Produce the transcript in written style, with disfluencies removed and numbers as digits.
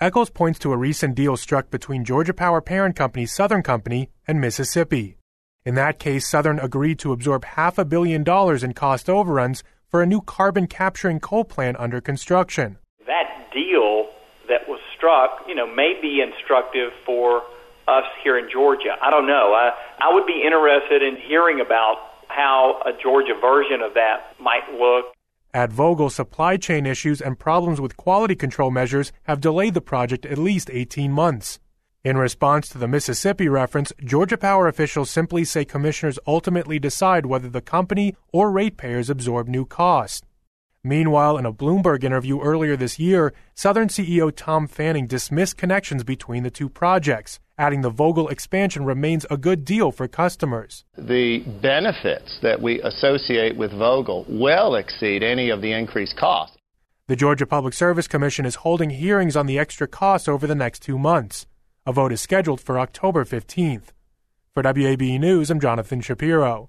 Eccles points to a recent deal struck between Georgia Power parent company Southern Company and Mississippi. In that case, Southern agreed to absorb $500 million in cost overruns for a new carbon-capturing coal plant under construction. That deal that was struck, may be instructive for us here in Georgia. I don't know. I would be interested in hearing about how a Georgia version of that might look. At Vogtle, supply chain issues and problems with quality control measures have delayed the project at least 18 months. In response to the Mississippi reference, Georgia Power officials simply say commissioners ultimately decide whether the company or ratepayers absorb new costs. Meanwhile, in a Bloomberg interview earlier this year, Southern CEO Tom Fanning dismissed connections between the two projects, adding the Vogtle expansion remains a good deal for customers. The benefits that we associate with Vogtle well exceed any of the increased costs. The Georgia Public Service Commission is holding hearings on the extra costs over the next 2 months. A vote is scheduled for October 15th. For WABE News, I'm Jonathan Shapiro.